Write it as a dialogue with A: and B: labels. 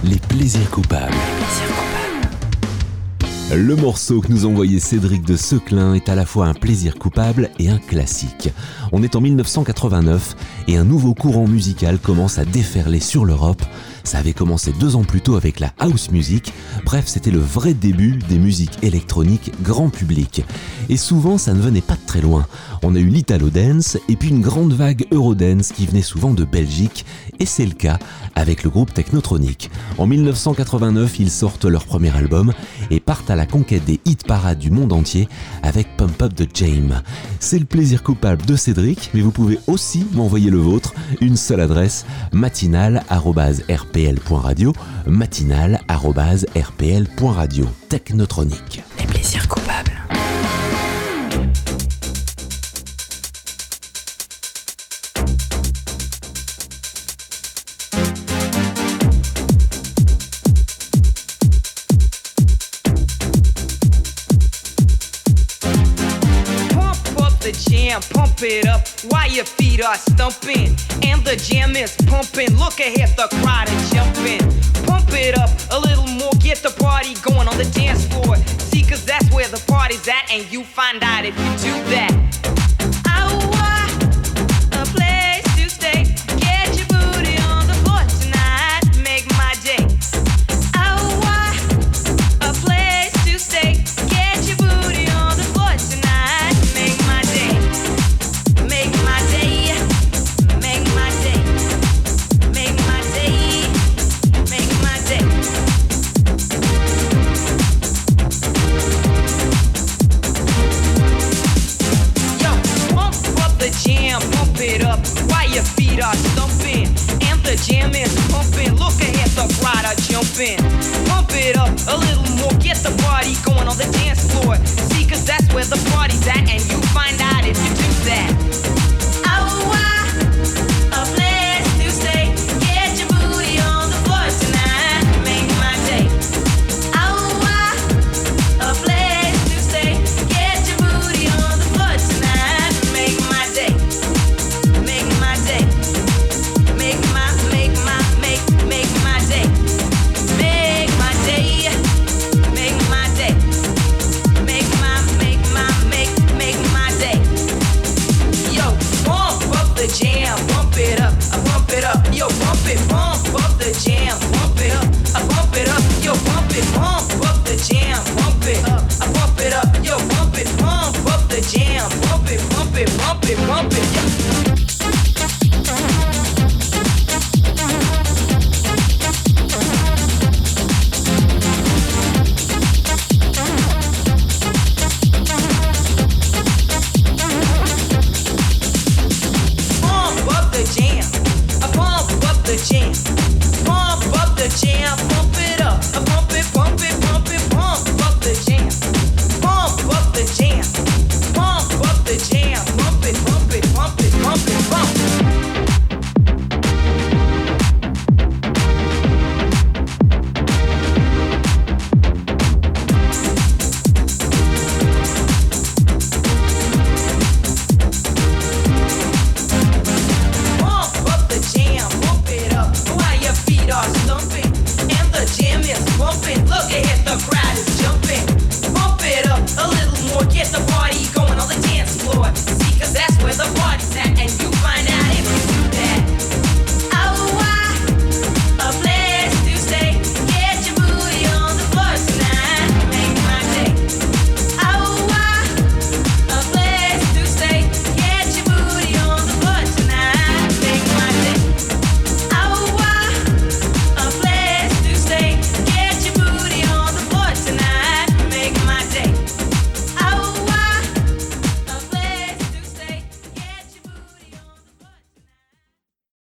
A: Les plaisirs coupables. Le morceau que nous envoyait Cédric de Seclin est à la fois un plaisir coupable et un classique. On est en 1989 et un nouveau courant musical commence à déferler sur l'Europe. Ça avait commencé 2 ans plus tôt avec la house music. Bref, c'était le vrai début des musiques électroniques grand public. Et souvent, ça ne venait pas de très loin. On a eu l'Italo Dance et puis une grande vague Eurodance qui venait souvent de Belgique. Et c'est le cas avec le groupe Technotronic. En 1989, ils sortent leur premier album et partent à la conquête des hit parades du monde entier avec Pump Up the Jam. C'est le plaisir coupable de Cédric, mais vous pouvez aussi m'envoyer le vôtre. Une seule adresse, matinale@rpl.radio, matinale@rpl.radio. Technotronic.
B: Les plaisirs coupables.
C: Pump it up while your feet are stumping and the jam is pumping. Look ahead, the crowd is jumping. Pump it up a little more, get the party going on the dance floor. See, cause that's where the party's at, and you find out if you do that. A place to stay. Get your booty on the floor tonight. Make my day. A place to stay. Get your booty on the floor tonight. Make my day. Make my day. Make my day. Make my day. Make my day. Yo, pump up the jam, pump it up while your feet are stumping and the jam is pumping. Look ahead, the crowd are jumping. Pump it up a little more, get the party going on the dance floor. See, cause that's where the party's at, and you find out if